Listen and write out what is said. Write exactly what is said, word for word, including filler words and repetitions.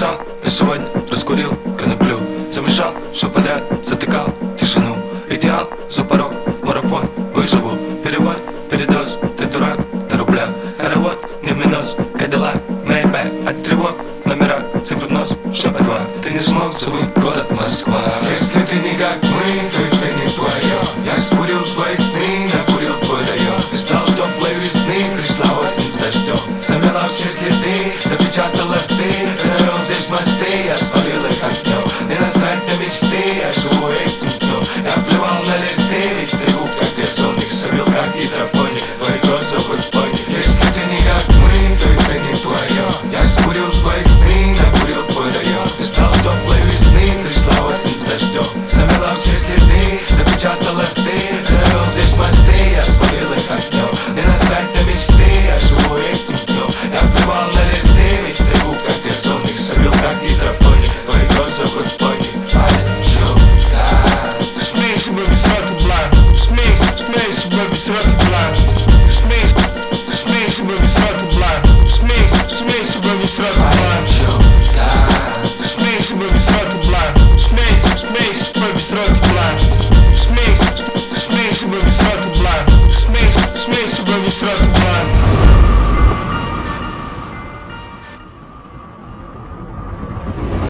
Замешал, я сегодня раскурил коноплю. Замешал, все подряд, затыкал тишину. Идеал, за порог, марафон, выживу. Перевод, передоз, ты дурак, до рубля. Хоровод, не минус, Кадиллак, Мэйбэк. От тревог, номера, цифры в нос, чтоб два. Ты не смог забыть город Москва. Если ты не как мы, то это не твое. Я скурил твои сны, накурил твой район. Ты ждал теплой весны, пришла осень с дождем. Замела все следы, запечатала